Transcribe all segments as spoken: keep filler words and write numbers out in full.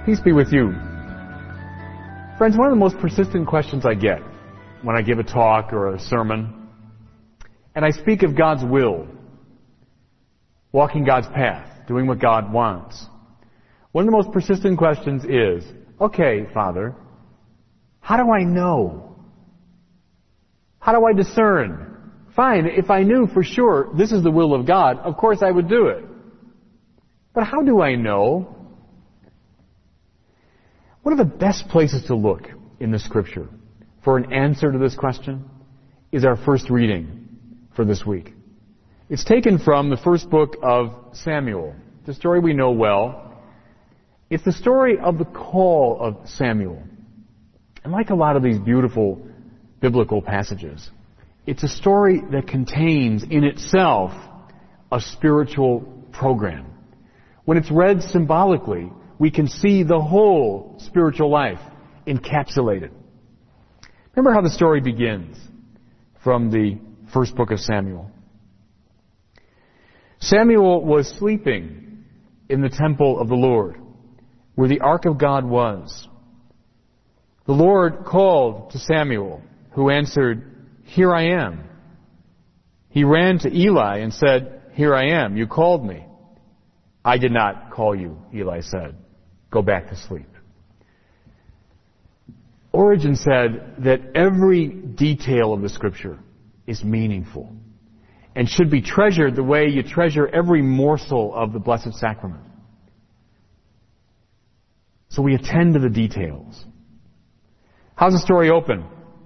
Peace be with you. Friends, one of the most persistent questions I get when I give a talk or a sermon, and I speak of God's will, walking God's path, doing what God wants. One of the most persistent questions is, okay, Father, how do I know? How do I discern? Fine, if I knew for sure this is the will of God, of course I would do it. But how do I know? One of the best places to look in the Scripture for an answer to this question is our first reading for this week. It's taken from the first book of Samuel, the story we know well. It's the story of the call of Samuel. And like a lot of these beautiful biblical passages, it's a story that contains in itself a spiritual program. When it's read symbolically, we can see the whole spiritual life encapsulated. Remember how the story begins from the first book of Samuel. Samuel was sleeping in the temple of the Lord, where the ark of God was. The Lord called to Samuel, who answered, "Here I am." He ran to Eli and said, "Here I am. You called me." "I did not call you," Eli said. "Go back to sleep." Origen said that every detail of the Scripture is meaningful and should be treasured the way you treasure every morsel of the Blessed Sacrament. So we attend to the details. How's the story open?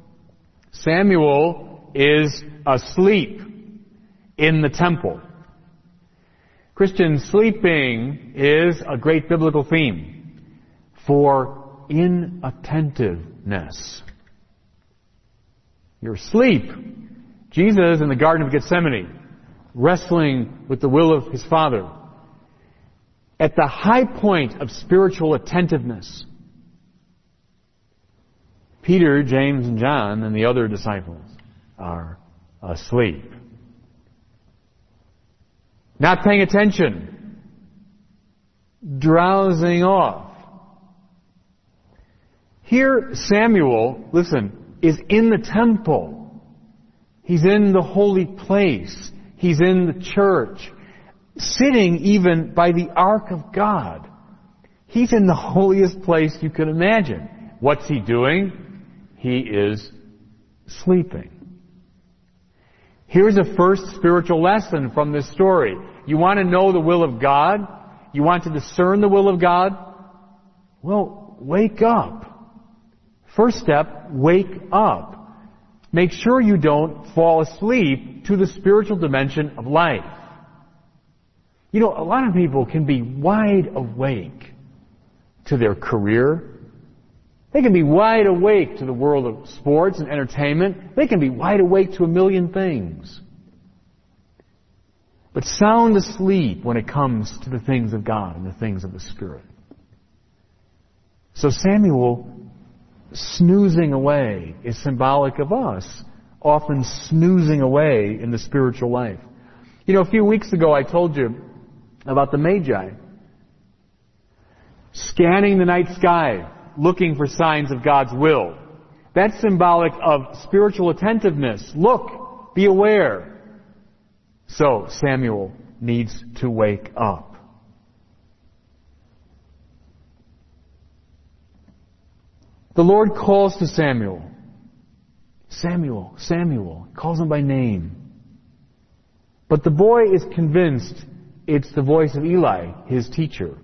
Samuel is asleep in the temple. Christian, sleeping is a great biblical theme for inattentiveness. You're asleep. Jesus in the Garden of Gethsemane, wrestling with the will of His Father. At the high point of spiritual attentiveness, Peter, James, and John, and the other disciples are asleep. Not paying attention. Drowsing off. Here, Samuel, listen, is in the temple. He's in the holy place. He's in the church. Sitting even by the ark of God. He's in the holiest place you could imagine. What's he doing? He is sleeping. Here's a first spiritual lesson from this story. You want to know the will of God? You want to discern the will of God? Well, wake up. First step, wake up. Make sure you don't fall asleep to the spiritual dimension of life. You know, a lot of people can be wide awake to their career. They can be wide awake to the world of sports and entertainment. They can be wide awake to a million things. But sound asleep when it comes to the things of God and the things of the Spirit. So Samuel, snoozing away, is symbolic of us, often snoozing away in the spiritual life. You know, a few weeks ago I told you about the Magi scanning the night sky, looking for signs of God's will. That's symbolic of spiritual attentiveness. Look, be aware. So Samuel needs to wake up. The Lord calls to Samuel. Samuel, Samuel, calls him by name. But the boy is convinced it's the voice of Eli, his teacher.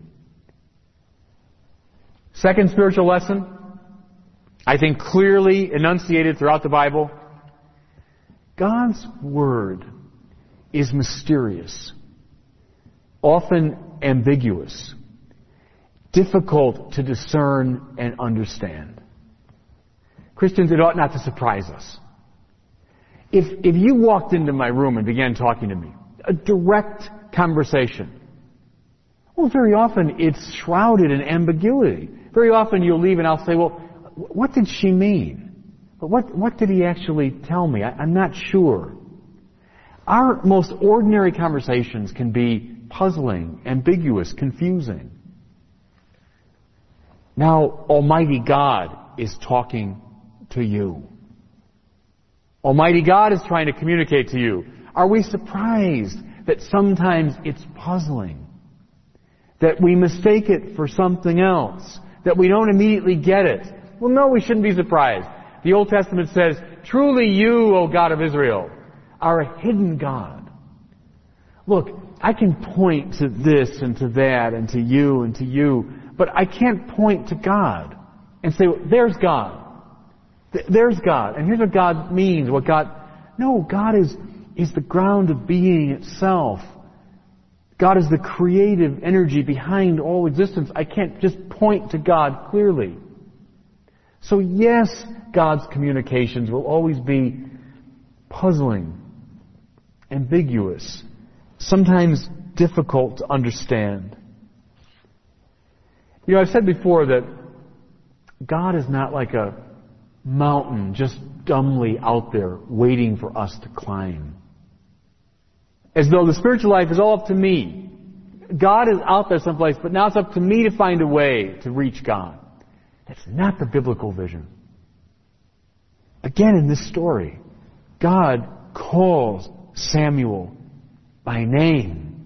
Second spiritual lesson, I think clearly enunciated throughout the Bible. God's Word is mysterious, often ambiguous, difficult to discern and understand. Christians, it ought not to surprise us. If, if you walked into my room and began talking to me, a direct conversation, well, very often it's shrouded in ambiguity. Very often you'll leave and I'll say, well, what did she mean? What, what did he actually tell me? I, I'm not sure. Our most ordinary conversations can be puzzling, ambiguous, confusing. Now, Almighty God is talking to you. Almighty God is trying to communicate to you. Are we surprised that sometimes it's puzzling? That we mistake it for something else? That we don't immediately get it? Well, no, we shouldn't be surprised. The Old Testament says, "Truly you, O God of Israel, are a hidden God." Look, I can point to this and to that and to you and to you, but I can't point to God and say, "There's God. There's God. And here's what God means." What God... No, God is, is the ground of being itself. God is the creative energy behind all existence. I can't just point to God clearly. So yes, God's communications will always be puzzling, ambiguous, sometimes difficult to understand. You know, I've said before that God is not like a mountain just dumbly out there waiting for us to climb. As though the spiritual life is all up to me. God is out there someplace, but now it's up to me to find a way to reach God. That's not the biblical vision. Again, in this story, God calls Samuel by name.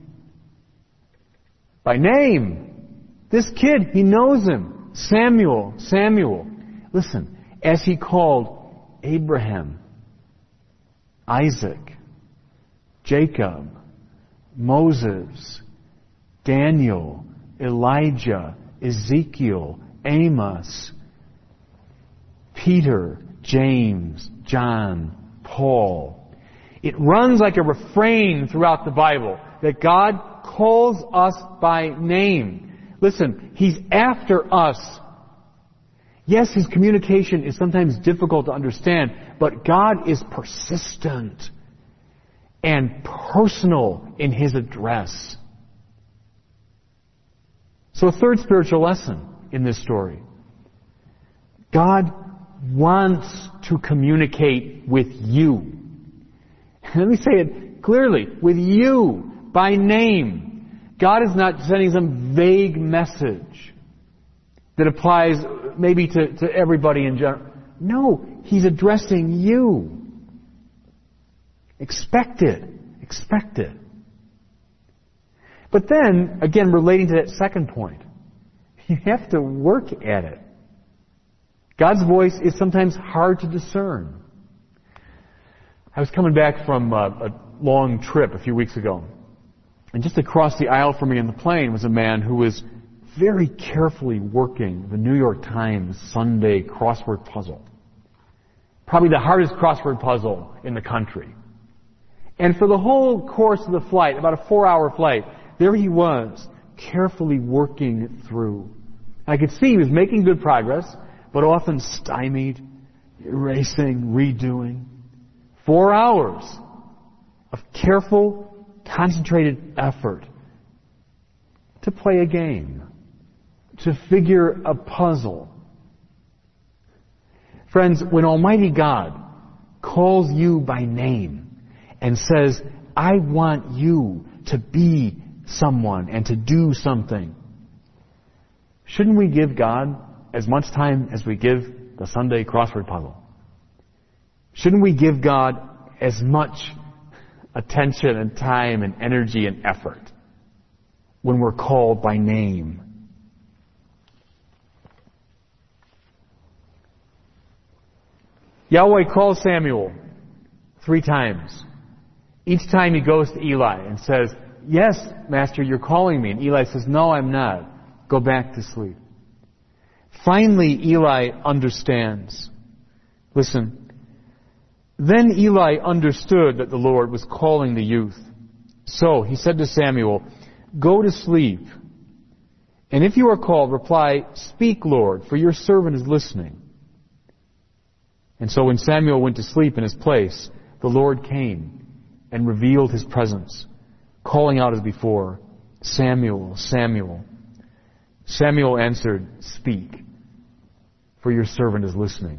By name. This kid, he knows him. Samuel, Samuel. Listen, as he called Abraham, Isaac, Jacob, Moses, Daniel, Elijah, Ezekiel, Amos, Peter, James, John, Paul. It runs like a refrain throughout the Bible that God calls us by name. Listen, He's after us. Yes, His communication is sometimes difficult to understand, but God is persistent and personal in His address. So a third spiritual lesson in this story. God wants to communicate with you. Let me say it clearly. With you, by name. God is not sending some vague message that applies maybe to, to everybody in general. No, He's addressing you. Expect it. Expect it. But then, again, relating to that second point, you have to work at it. God's voice is sometimes hard to discern. I was coming back from a, a long trip a few weeks ago, and just across the aisle from me in the plane was a man who was very carefully working the New York Times Sunday crossword puzzle. Probably the hardest crossword puzzle in the country. And for the whole course of the flight, about a four-hour flight, there he was, carefully working it through. I could see he was making good progress, but often stymied, erasing, redoing. Four hours of careful, concentrated effort to play a game, to figure a puzzle. Friends, when Almighty God calls you by name and says, "I want you to be someone and to do something," shouldn't we give God as much time as we give the Sunday crossword puzzle? Shouldn't we give God as much attention and time and energy and effort when we're called by name? Yahweh calls Samuel three times. Each time he goes to Eli and says, "Yes, Master, you're calling me." And Eli says, "No, I'm not. Go back to sleep." Finally, Eli understands. Listen. Then Eli understood that the Lord was calling the youth. So he said to Samuel, "Go to sleep. And if you are called, reply, 'Speak, Lord, for your servant is listening.'" And so when Samuel went to sleep in his place, the Lord came and revealed His presence, calling out as before, "Samuel, Samuel." Samuel answered, "Speak, for your servant is listening."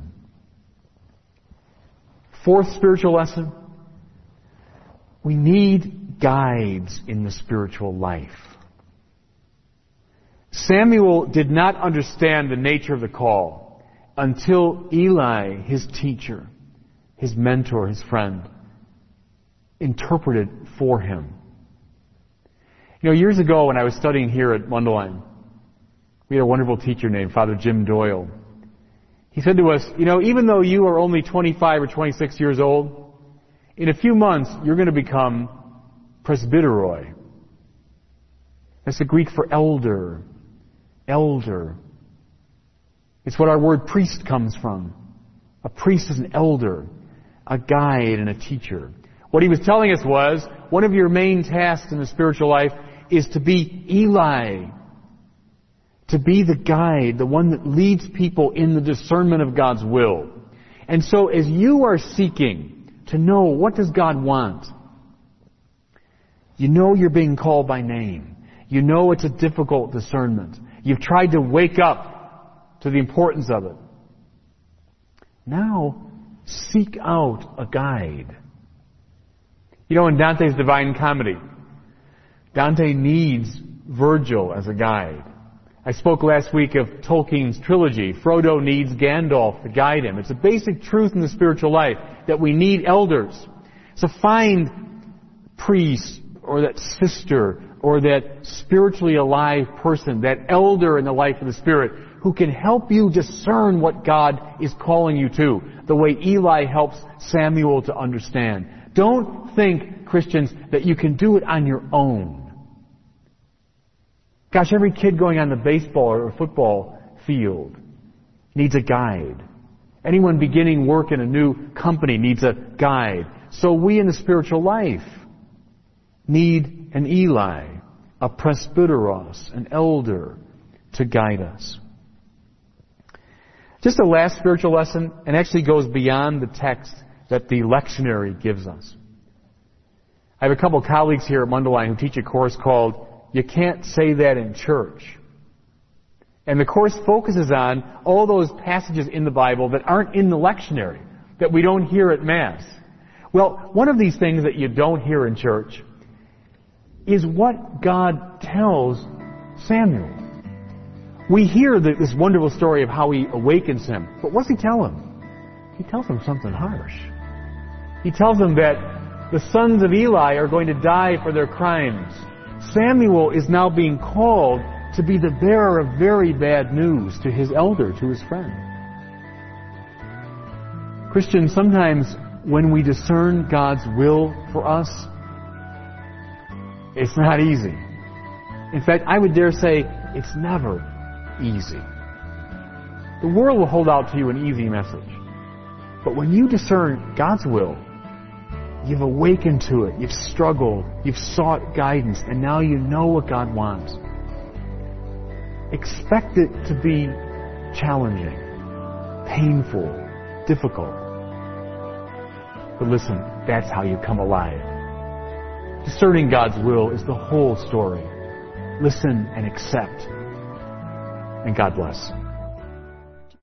Fourth spiritual lesson. We need guides in the spiritual life. Samuel did not understand the nature of the call until Eli, his teacher, his mentor, his friend, interpreted for him. You know, years ago when I was studying here at Mundelein, we had a wonderful teacher named Father Jim Doyle. He said to us, you know, even though you are only twenty-five or twenty-six years old, in a few months you're going to become presbyteroi. That's the Greek for elder. Elder. It's what our word priest comes from. A priest is an elder, a guide and a teacher. What he was telling us was, one of your main tasks in the spiritual life is to be Eli. To be the guide, the one that leads people in the discernment of God's will. And so as you are seeking to know what does God want, you know you're being called by name. You know it's a difficult discernment. You've tried to wake up to the importance of it. Now, seek out a guide. You know, in Dante's Divine Comedy, Dante needs Virgil as a guide. I spoke last week of Tolkien's trilogy. Frodo needs Gandalf to guide him. It's a basic truth in the spiritual life that we need elders. So find priests or that sister or that spiritually alive person, that elder in the life of the Spirit who can help you discern what God is calling you to, the way Eli helps Samuel to understand. Don't think, Christians, that you can do it on your own. Gosh, every kid going on the baseball or football field needs a guide. Anyone beginning work in a new company needs a guide. So we in the spiritual life need an Eli, a presbyteros, an elder to guide us. Just a last spiritual lesson, and actually goes beyond the text that the lectionary gives us. I have a couple colleagues here at Mundelein who teach a course called You Can't Say That in Church. And the course focuses on all those passages in the Bible that aren't in the lectionary, that we don't hear at Mass. Well, one of these things that you don't hear in church is what God tells Samuel. We hear the, this wonderful story of how he awakens him. But what does he tell him? He tells him something harsh. He tells him that the sons of Eli are going to die for their crimes. Samuel is now being called to be the bearer of very bad news to his elder, to his friend. Christians, sometimes when we discern God's will for us, it's not easy. In fact, I would dare say it's never easy. The world will hold out to you an easy message. But when you discern God's will, you've awakened to it, you've struggled, you've sought guidance, and now you know what God wants. Expect it to be challenging, painful, difficult. But listen, that's how you come alive. Discerning God's will is the whole story. Listen and accept. And God bless.